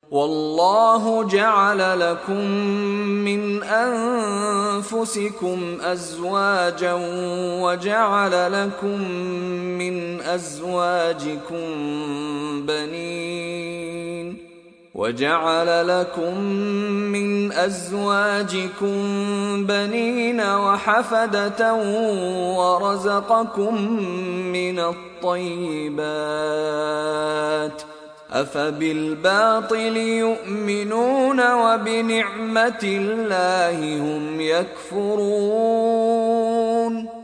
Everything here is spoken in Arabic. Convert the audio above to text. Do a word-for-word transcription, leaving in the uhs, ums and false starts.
والله جعل لكم من أنفسكم أزواجا وجعل لكم من أزواجكم بنين وجعل لكم من أزواجكم بنين وحفدة ورزقكم من الطيبات أفبالباطل يؤمنون وبنعمة الله هم يكفرون